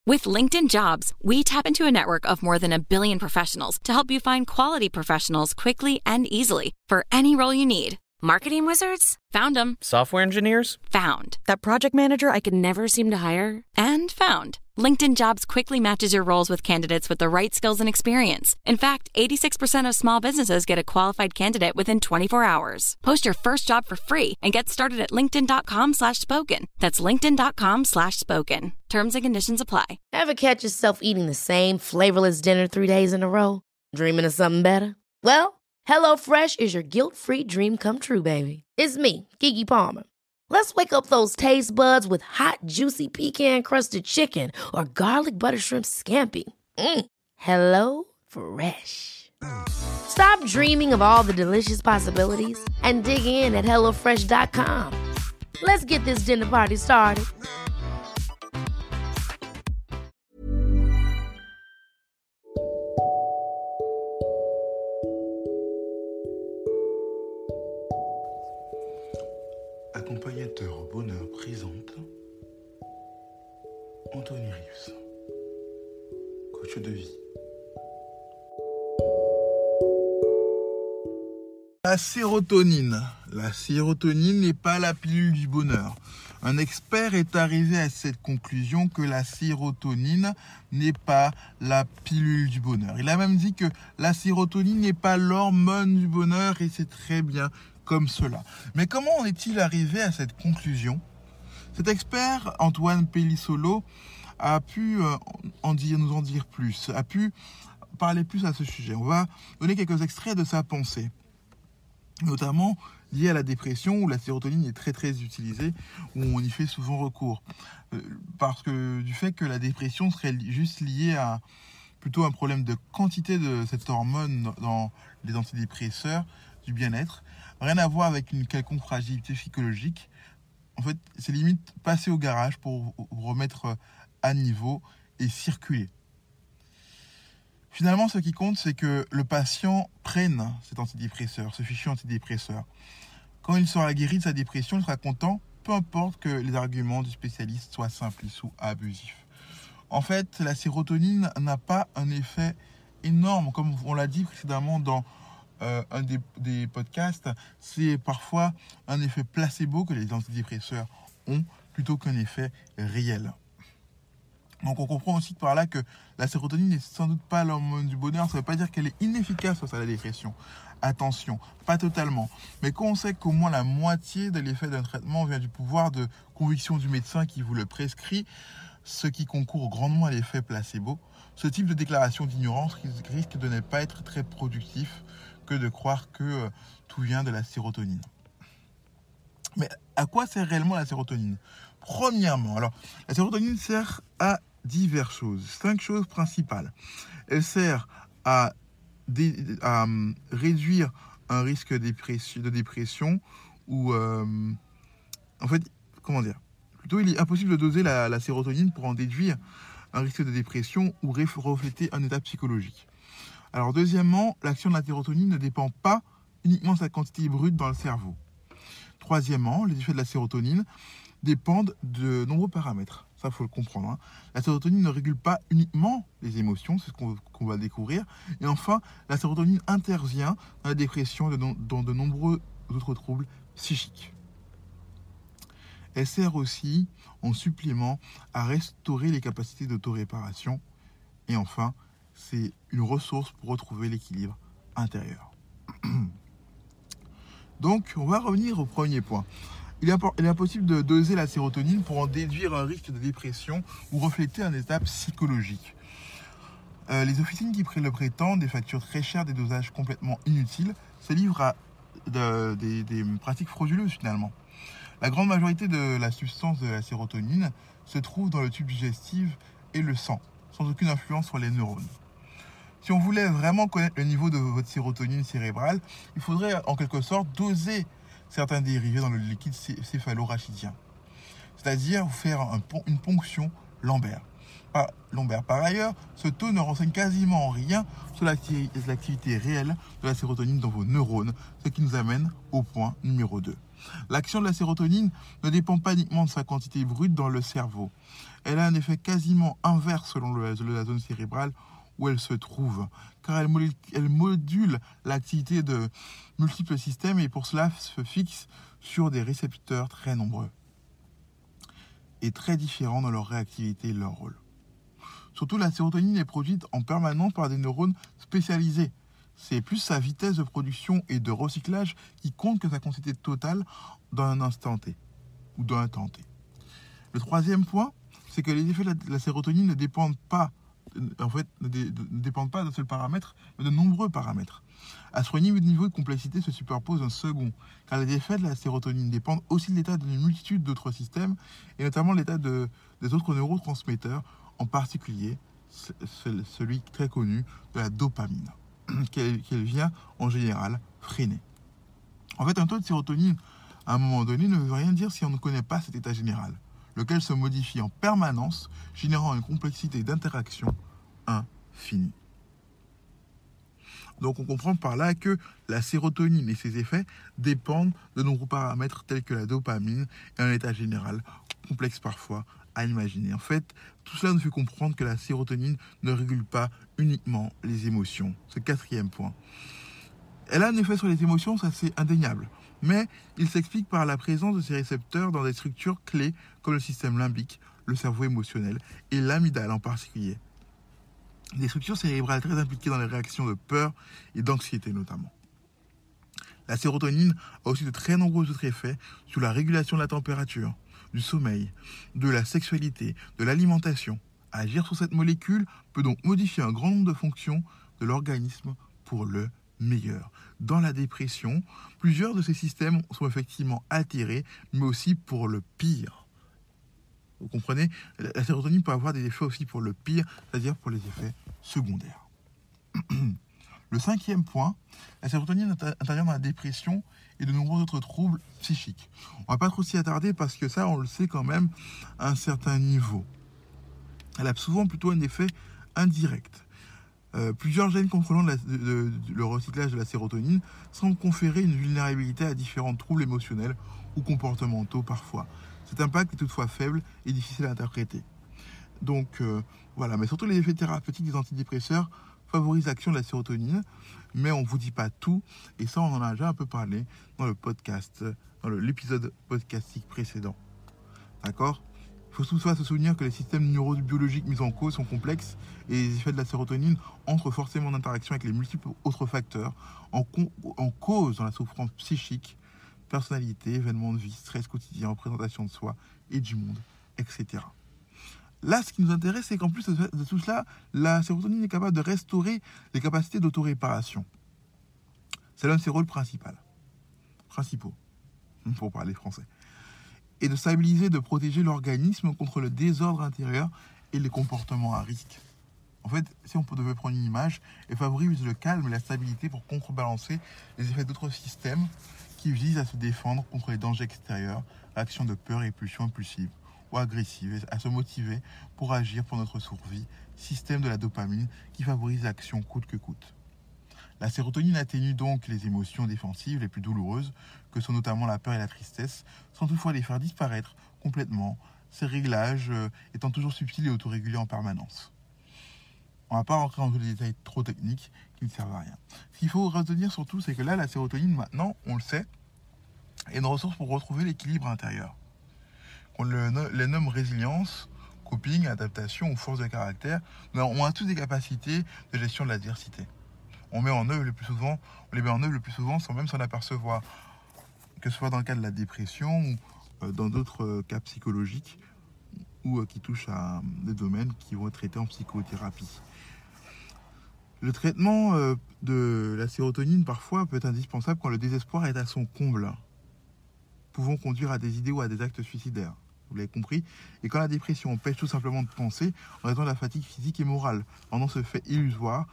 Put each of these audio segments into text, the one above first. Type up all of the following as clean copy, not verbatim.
With LinkedIn Jobs, we tap into a network of more than 1 billion professionals to help you find quality professionals quickly and easily for any role you need. Marketing wizards? Found them. Software engineers? Found. That project manager I could never seem to hire? And found. LinkedIn Jobs quickly matches your roles with candidates with the right skills and experience. In fact, 86% of small businesses get a qualified candidate within 24 hours. Post your first job for free and get started at linkedin.com/spoken. That's linkedin.com/spoken. Terms and conditions apply. Ever catch yourself eating the same flavorless dinner 3 days in a row? Dreaming of something better? Well, HelloFresh is your guilt-free dream come true, baby. It's me, Keke Palmer. Let's wake up those taste buds with hot, juicy pecan-crusted chicken or garlic butter shrimp scampi. Hello Fresh. Stop dreaming of all the delicious possibilities and dig in at HelloFresh.com. Let's get this dinner party started. Accompagnateur au bonheur présente Anthony Reeves, coach de vie. La sérotonine. La sérotonine n'est pas la pilule du bonheur. Un expert est arrivé à cette conclusion que la sérotonine n'est pas la pilule du bonheur. Il a même dit que la sérotonine n'est pas l'hormone du bonheur et c'est très bien comme cela. Mais comment en est-il arrivé à cette conclusion ? Cet expert, Antoine Pellissolo, a pu nous en dire plus, a pu parler plus à ce sujet. On va donner quelques extraits de sa pensée, notamment liés à la dépression où la sérotonine est très très utilisée, où on y fait souvent recours. Parce que du fait que la dépression serait juste liée à plutôt un problème de quantité de cette hormone dans les antidépresseurs du bien-être, rien à voir avec une quelconque fragilité psychologique. En fait, c'est limite passer au garage pour remettre à niveau et circuler. Finalement, ce qui compte, c'est que le patient prenne cet antidépresseur, ce fichu antidépresseur. Quand il sera guéri de sa dépression, il sera content, peu importe que les arguments du spécialiste soient simplistes ou abusifs. En fait, la sérotonine n'a pas un effet énorme, comme on l'a dit précédemment dans un des podcasts. C'est parfois un effet placebo que les antidépresseurs ont plutôt qu'un effet réel. Donc on comprend aussi par là que la sérotonine n'est sans doute pas l'hormone du bonheur. Ça ne veut pas dire qu'elle est inefficace face à la dépression. Attention, pas totalement. Mais quand on sait qu'au moins la moitié de l'effet d'un traitement vient du pouvoir de conviction du médecin qui vous le prescrit, ce qui concourt grandement à l'effet placebo, ce type de déclaration d'ignorance risque de ne pas être très productif que de croire que tout vient de la sérotonine. Mais à quoi sert réellement la sérotonine ? Premièrement, alors, la sérotonine sert à diverses choses, 5 choses principales. Elle sert à réduire un risque de dépression ou, en fait, comment dire ? Plutôt, il est impossible de doser la sérotonine pour en déduire un risque de dépression ou refléter un état psychologique. Alors, deuxièmement, l'action de la sérotonine ne dépend pas uniquement de sa quantité brute dans le cerveau. Troisièmement, les effets de la sérotonine dépendent de nombreux paramètres. Ça, il faut le comprendre. Hein. La sérotonine ne régule pas uniquement les émotions, c'est ce qu'on va découvrir. Et enfin, la sérotonine intervient dans la dépression et dans de nombreux autres troubles psychiques. Elle sert aussi, en supplément, à restaurer les capacités d'autoréparation. Et enfin, c'est une ressource pour retrouver l'équilibre intérieur. Donc, on va revenir au premier point. Il est impossible de doser la sérotonine pour en déduire un risque de dépression ou refléter un état psychologique. Les officines qui le prétendent, des factures très chères, des dosages complètement inutiles, se livrent à des pratiques frauduleuses finalement. La grande majorité de la substance de la sérotonine se trouve dans le tube digestif et le sang, sans aucune influence sur les neurones. Si on voulait vraiment connaître le niveau de votre sérotonine cérébrale, il faudrait en quelque sorte doser certains dérivés dans le liquide céphalorachidien. C'est-à-dire faire une ponction lombaire. Par ailleurs, ce taux ne renseigne quasiment rien sur l'activité réelle de la sérotonine dans vos neurones, ce qui nous amène au point numéro 2. L'action de la sérotonine ne dépend pas uniquement de sa quantité brute dans le cerveau. Elle a un effet quasiment inverse selon la zone cérébrale où elle se trouve, car elle module l'activité de multiples systèmes et pour cela se fixe sur des récepteurs très nombreux et très différents dans leur réactivité et leur rôle. Surtout, la sérotonine est produite en permanence par des neurones spécialisés. C'est plus sa vitesse de production et de recyclage qui compte que sa quantité totale dans un instant T ou dans un temps T. Le troisième point, c'est que les effets de la sérotonine ne dépendent pas d'un seul paramètre, mais de nombreux paramètres. À ce niveau de complexité se superpose un second, car les effets de la sérotonine dépendent aussi de l'état d'une multitude d'autres systèmes, et notamment l'état des autres neurotransmetteurs, en particulier celui très connu de la dopamine, qu'elle vient en général freiner. En fait, un taux de sérotonine, à un moment donné, ne veut rien dire si on ne connaît pas cet état général, lequel se modifie en permanence, générant une complexité d'interaction infinie. Donc on comprend par là que la sérotonine et ses effets dépendent de nombreux paramètres tels que la dopamine et un état général complexe parfois à imaginer. En fait, tout cela nous fait comprendre que la sérotonine ne régule pas uniquement les émotions. C'est le quatrième point. Elle a un effet sur les émotions, ça c'est indéniable. Mais il s'explique par la présence de ces récepteurs dans des structures clés comme le système limbique, le cerveau émotionnel et l'amygdale en particulier. Des structures cérébrales très impliquées dans les réactions de peur et d'anxiété notamment. La sérotonine a aussi de très nombreux autres effets sur la régulation de la température, du sommeil, de la sexualité, de l'alimentation. Agir sur cette molécule peut donc modifier un grand nombre de fonctions de l'organisme pour le meilleur. Dans la dépression, plusieurs de ces systèmes sont effectivement altérés, mais aussi pour le pire. Vous comprenez ? La sérotonine peut avoir des effets aussi pour le pire, c'est-à-dire pour les effets secondaires. Le cinquième point, la sérotonine intervient dans la dépression et de nombreux autres troubles psychiques. On ne va pas trop s'y attarder parce que ça, on le sait quand même à un certain niveau. Elle a souvent plutôt un effet indirect. Plusieurs gènes contrôlant le recyclage de la sérotonine semblent conférer une vulnérabilité à différents troubles émotionnels ou comportementaux parfois. Cet impact est toutefois faible et difficile à interpréter. Donc voilà, mais surtout les effets thérapeutiques des antidépresseurs favorisent l'action de la sérotonine, mais on ne vous dit pas tout, et ça on en a déjà un peu parlé dans le podcast, dans l'épisode podcastique précédent. D'accord ? Il faut toutefois se souvenir que les systèmes neurobiologiques mis en cause sont complexes et les effets de la sérotonine entrent forcément en interaction avec les multiples autres facteurs en cause dans la souffrance psychique, personnalité, événements de vie, stress quotidien, représentation de soi et du monde, etc. Là, ce qui nous intéresse, c'est qu'en plus de tout cela, la sérotonine est capable de restaurer les capacités d'autoréparation. C'est l'un de ses rôles principaux, pour parler français. Et de stabiliser, de protéger l'organisme contre le désordre intérieur et les comportements à risque. En fait, si on devait prendre une image, elle favorise le calme et la stabilité pour contrebalancer les effets d'autres systèmes qui visent à se défendre contre les dangers extérieurs, l'action de peur et pulsions impulsives ou agressives, et à se motiver pour agir pour notre survie, système de la dopamine qui favorise l'action coûte que coûte. La sérotonine atténue donc les émotions défensives les plus douloureuses, que sont notamment la peur et la tristesse, sans toutefois les faire disparaître complètement, ces réglages étant toujours subtils et autorégulés en permanence. On ne va pas rentrer dans tous les détails trop techniques qui ne servent à rien. Ce qu'il faut retenir surtout, c'est que là, la sérotonine, maintenant, on le sait, est une ressource pour retrouver l'équilibre intérieur. On les nomme résilience, coping, adaptation ou force de caractère. On a tous des capacités de gestion de l'adversité. On les met en œuvre le plus souvent sans même s'en apercevoir, que ce soit dans le cas de la dépression ou dans d'autres cas psychologiques ou qui touchent à des domaines qui vont être traités en psychothérapie. Le traitement de la sérotonine parfois peut être indispensable quand le désespoir est à son comble, pouvant conduire à des idées ou à des actes suicidaires. Vous l'avez compris. Et quand la dépression empêche tout simplement de penser en raison de la fatigue physique et morale, rendant de ce fait illusoire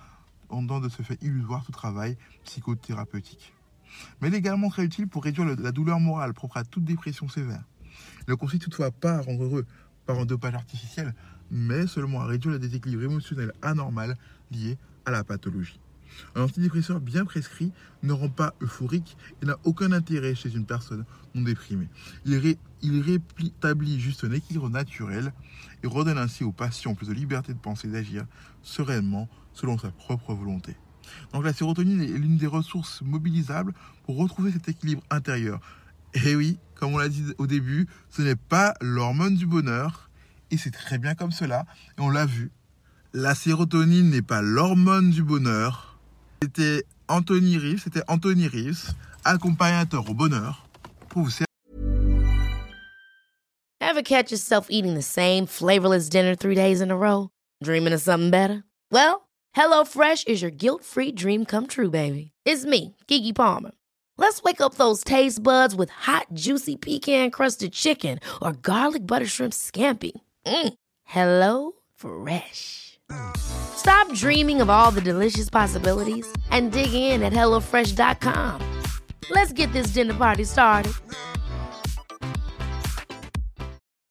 tout travail psychothérapeutique. Mais elle est également très utile pour réduire la douleur morale propre à toute dépression sévère. Elle ne consiste toutefois pas à rendre heureux par un dopage artificiel, mais seulement à réduire le déséquilibre émotionnel anormal lié à la pathologie. Un antidépresseur bien prescrit ne rend pas euphorique et n'a aucun intérêt chez une personne non déprimée. Il rétablit juste un équilibre naturel et redonne ainsi aux patients plus de liberté de penser et d'agir sereinement selon sa propre volonté. Donc la sérotonine est l'une des ressources mobilisables pour retrouver cet équilibre intérieur. Et oui, comme on l'a dit au début, ce n'est pas l'hormone du bonheur et c'est très bien comme cela et on l'a vu. La sérotonine n'est pas l'hormone du bonheur. C'était Anthony Reeves, accompagnateur au bonheur, pour vous servir. Ever catch yourself eating the same flavorless dinner 3 days in a row? Dreaming of something better? Well, HelloFresh is your guilt-free dream come true, baby. It's me, Keke Palmer. Let's wake up those taste buds with hot, juicy pecan-crusted chicken or garlic butter shrimp scampi. Hello Fresh. Stop dreaming of all the delicious possibilities and dig in at HelloFresh.com. Let's get this dinner party started.